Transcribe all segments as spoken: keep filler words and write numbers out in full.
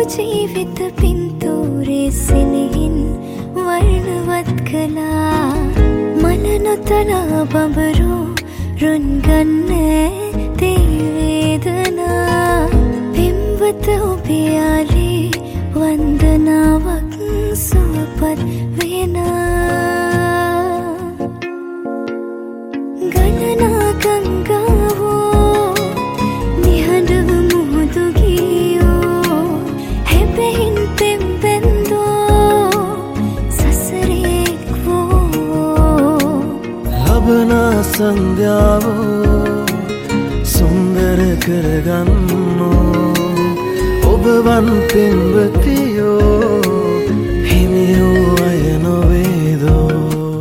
ජීවිත පින්තූරේ සෙනෙහින් වර්ණවත් කළා මන නොතලා බඹරු රුන් ගන්නේ තේ වේදනා පින්වත ඔබේ ආලේ වන්දනාවක් සුවපත් වෙනා ගණනා ගංගාවෝ නිහඬව මුහුදු ගියෝ හැබැයින් පෙම්බෙන්දෝ සසරේක්වෝ ලබන සන්ධ්‍යාවෝ සුන්දර කරගන්නෝ ඔබවන් පෙම්වතියෝ හිමියෝ අය නොවේදෝ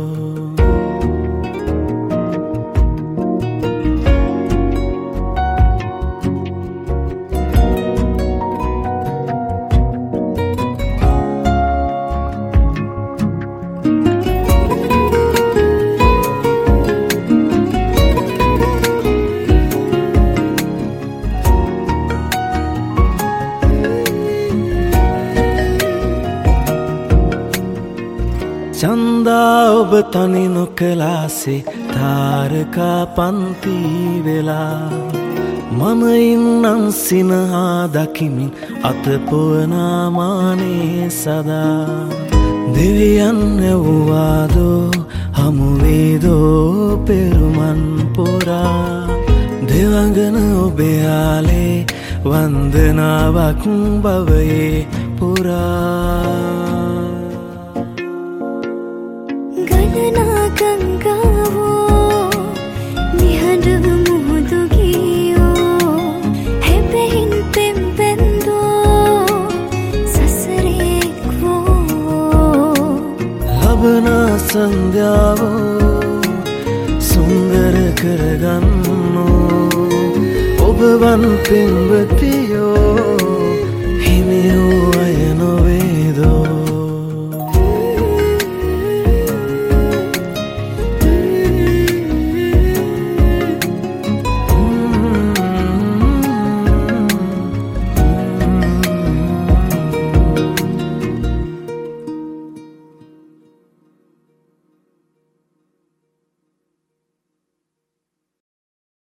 චන්දා ඔබ තනි නොකලාසේ තාරකා පන්ති වෙලා මම ඉන්නම් සිනහා දකිමින් අතපොවනාමානේ සදා දෙවියන් ඇව්වාදෝ හමුවේදෝ පෙරුමන් පොරා දෙවඟන ඔබයාලේ වන්දනාවක් බවයේ පුරා ගණනා ගංගාවෝ නිහඬව මුහුදු ගියෝ හැබැයින් පෙම්බෙන්දෝ සසරේක්වෝ ලබන සන්ධ්‍යාවෝ සුන්දර කරගන්නෝ ඔබවන් පෙම්වතියෝ